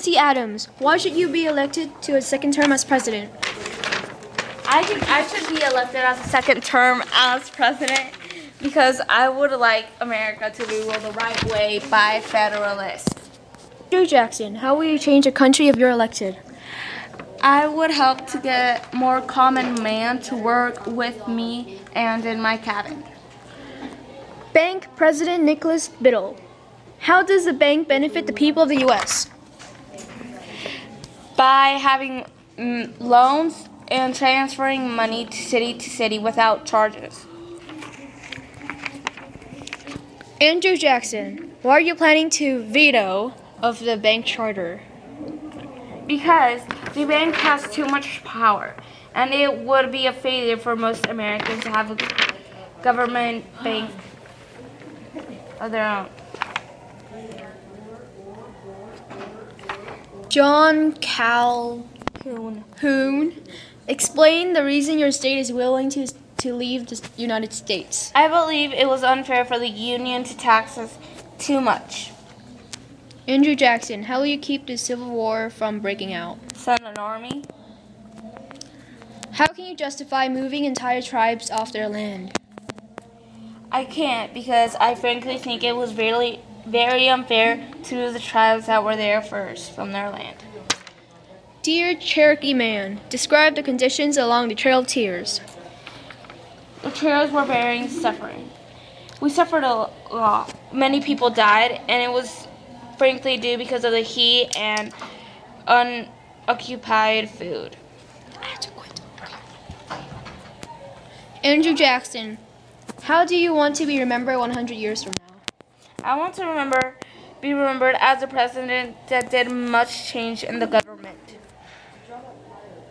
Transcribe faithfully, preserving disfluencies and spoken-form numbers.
Quincy Adams, why should you be elected to a second term as president? I think I should be elected as a second term as president because I would like America to be ruled the right way by federalists. Andrew Jackson, how will you change a country if you're elected? I would help to get more common man to work with me and in my cabin. Bank President Nicholas Biddle, how does the bank benefit the people of the U S? By having mm, loans and transferring money to city to city without charges. Andrew Jackson, why are you planning to veto of the bank charter? Because the bank has too much power, and it would be a failure for most Americans to have a government bank of their own. John Calhoun, Hoon, explain the reason your state is willing to to leave the United States. I believe it was unfair for the union to tax us too much. Andrew Jackson, how will you keep the Civil War from breaking out? Send an army. How can you justify moving entire tribes off their land? I can't because I frankly think it was really very unfair to the tribes that were there first from their land. Dear Cherokee Man, describe the conditions along the Trail of Tears. The trails were bearing suffering. We suffered a lot. Many people died, and it was frankly due because of the heat and unoccupied food. Andrew Jackson, how do you want to be remembered one hundred years from now? I want to remember, be remembered as a president that did much change in the government.